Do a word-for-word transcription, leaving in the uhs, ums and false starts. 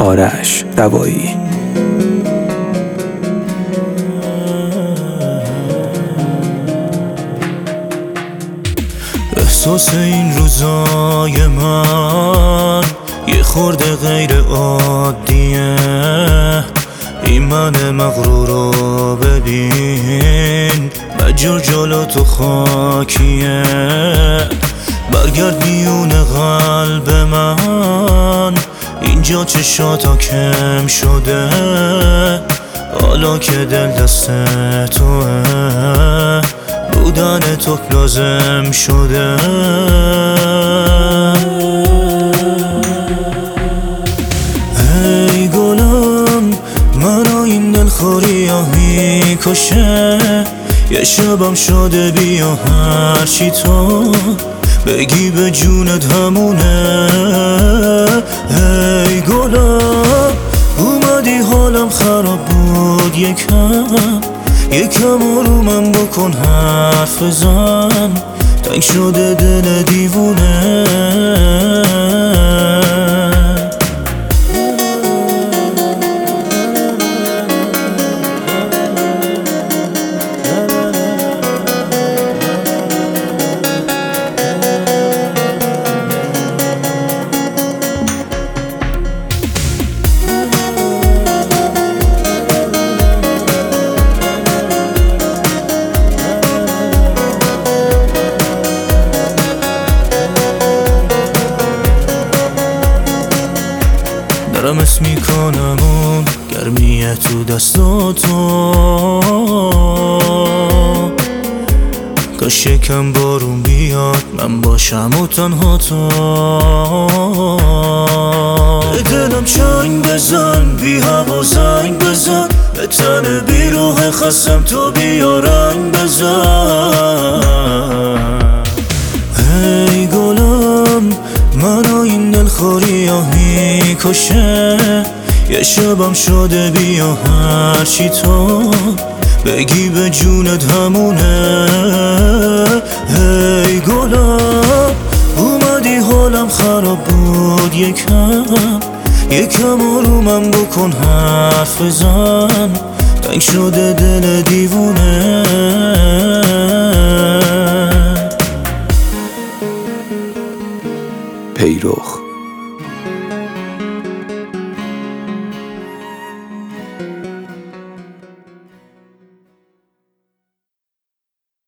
آرش دوایی. احساس این روزای من یه خورده غیر عادیه. این من مغرور رو ببین، مجور جلو تو خاکیه. برگرد میون قلب من، اینجا چشاتا کم شده. حالا که دل دست توه، بودن تو لازم شده. ای گلم منو این دلخوری ها میکشه. یه شبم شده بیا هرچی تو بگی به جونت همونه. ای گلم اومدی حالم خراب بود یکم، یکم رو من بکن حرف بزن. تنگ شده دل دیوونه. دارم اسم میکنم اون گرمیه تو دستاتو. کاش یکم بارون بیاد من باشم و تنها تو. به دلم چنگ بزن، بی هوا زنگ بزن. به تن بی روح خستم تو بیا رنگ بزن. ای گلم منو این دلخوری ها میکشه. یه شبم شده بیا هرچی تو بگی به جونت همونه. ای گلم اومدی حالم خراب بود یکم، یکم رو من بکن حرف بزن. تنگ شده دل دیوونه. پیرخ